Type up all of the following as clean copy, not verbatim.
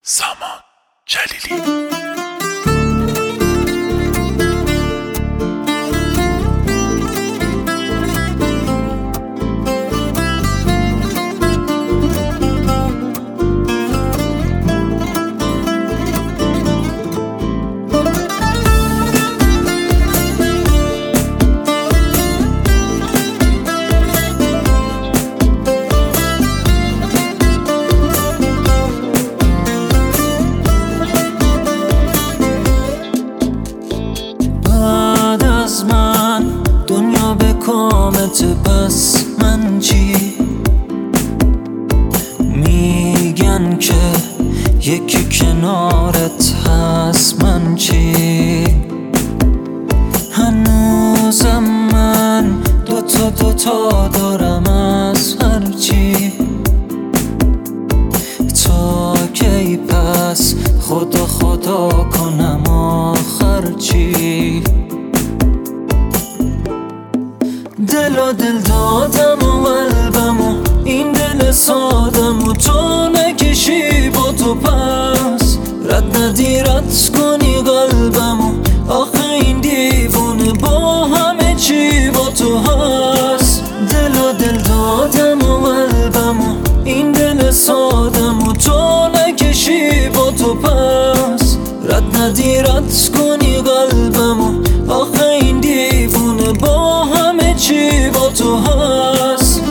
سامان جلیلی. دنیا به کامت، پس من چی؟ میگن که یکی کنارت هست، من چی؟ هنوزم من دوتا دارم از هرچی. تا کی پس خدا کنم آخر چی؟ دل دادم و قلبم و این دل سادم و تو نکشی با تو، پس رد ندی رد کنی قلبم و آخه این دیوونه با همه چی با تو هست. دل دادم و قلبم و این دل سادم و تو نکشی با تو، پس رد ندی رد کنی قلبم و آخه این دیوونه با همه چی با تو هست.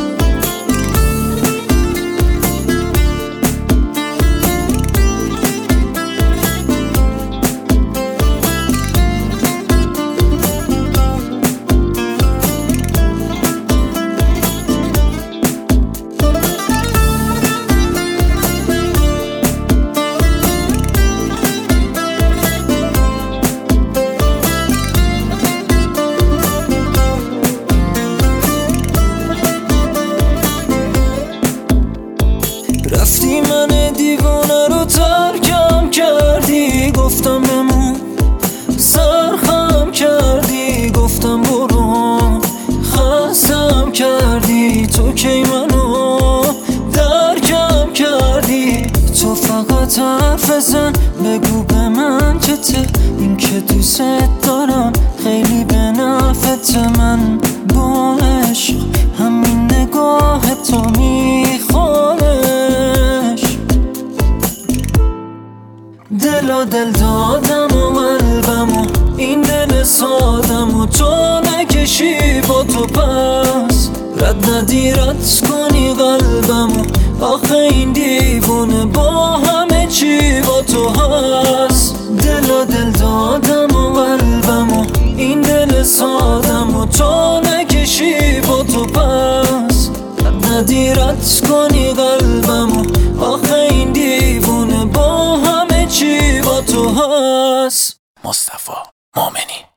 رفتی من دیوانه رو ترکم کردی، گفتم بمون سرخم کردی، گفتم برو خستم کردی. تو کی منو درکم کردی؟ تو فقط حرف زن بگو به من چته، این که دوست دارم خیلی به نفعت. من با عشق همین نگاه تو دل دادم و قلبم و این دل سادم و تو نکشی با تو، پس رد ندی رد کنی قلبم و آخه این دیوونه با همه چی با تو هست. دل دادم و قلبم و این دل سادم و تو نکشی با تو، پس رد ندی رد کنی قلبم و آخه این دیوونه با همه چی با تو هست. مصطفی مومنی.